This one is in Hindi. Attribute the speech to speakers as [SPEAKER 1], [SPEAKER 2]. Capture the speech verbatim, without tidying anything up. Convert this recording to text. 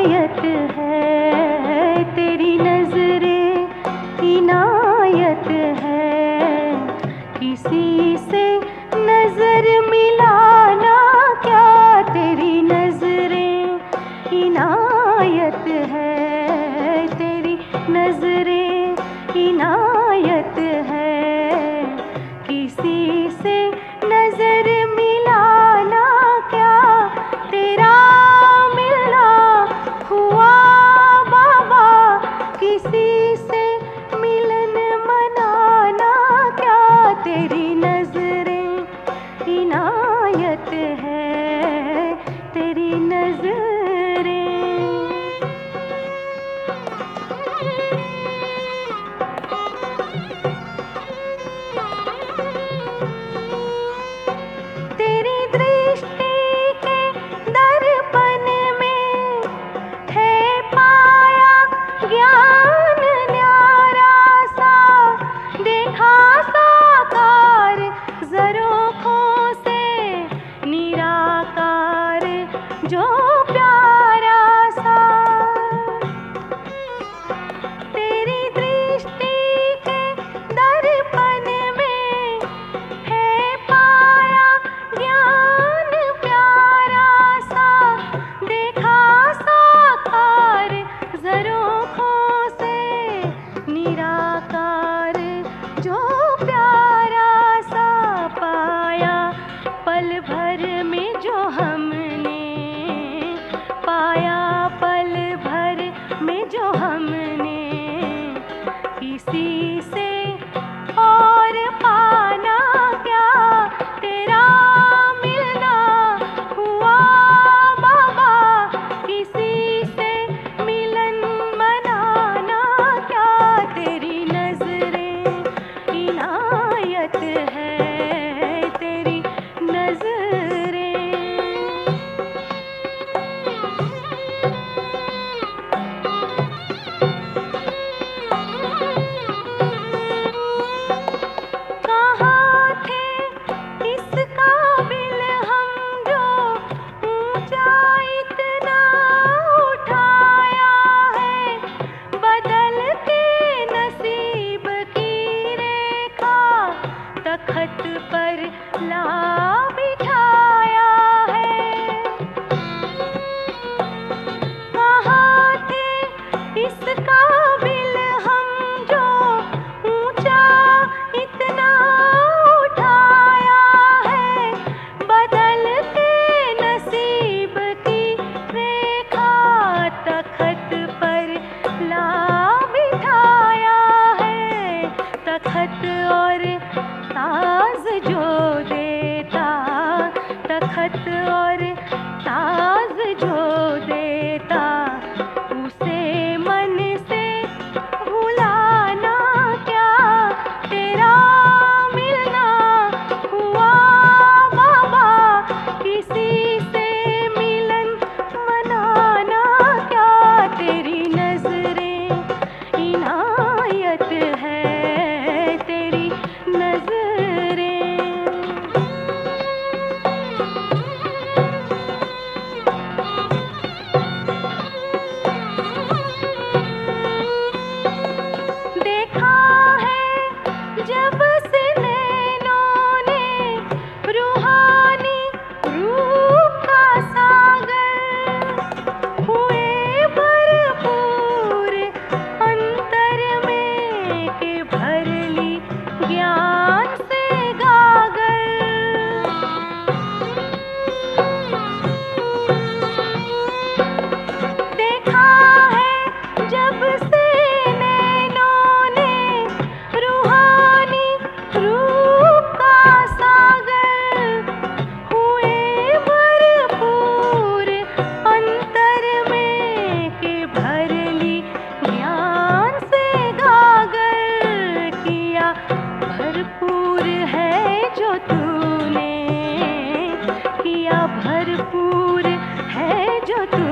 [SPEAKER 1] इनायत है तेरी नजरें, इनायत है। किसी से नजर मिलाना क्या तेरी नजरें, इनायत है तेरी नजरें, इनायत है। किसी से नजर मिलाना क्या तेरा मिलना हुआ बाबा, किसी से मिलन मनाना क्या तेरी नजरें, इनायत है तेरी नजरें। तेरी दृष्टि के दर्पण में है पाया ज्ञान न्यारा सा, देखा साकार ज़रोखों से निराकार जो प्यारा सा। तेरी दृष्टि के दर्पण में है पाया ज्ञान प्यारा सा, देखा साकार ज़रोखों से निराकार जो प्यारा सा। पाया पल भर में जो हमने, पाया पल भर में जो हमने, किसी से और पाना क्या तेरा मिलना हुआ बाबा, किसी से मिलन मनाना क्या तेरी नजरें, इनायत है तेरी नजरें। कहाँ थे इस काबिल हम जो ऊंचा इतना उठाया है, बदल के नसीब की रेखा तखत पर ला बिठाया है। कहाँ थे इस काबिल हम जो ऊंचा इतना उठाया है, बदल के नसीब की रेखा तखत पर ला बिठाया है। तखत और ताज जो देता, तखत और ताज जो देता, उसे मन से भुलाना क्या तेरा मिलना हुआ बाबा, किसी से मिलन मनाना क्या तेरी नजरें, इनायत है तेरी नजरें। देखा है जब से नैनों ने रूहानी रूप का सागर, हुए भरपूर अंतर में के भर ली ज्ञान से गागर। देखा है जब से नैनों ने रूहानी रूप का सागर, हुए भरपूर अंतर में के भर ली ज्ञान से गागर। किया भरपूर है जो तूने, किया भरपूर है जो तूने,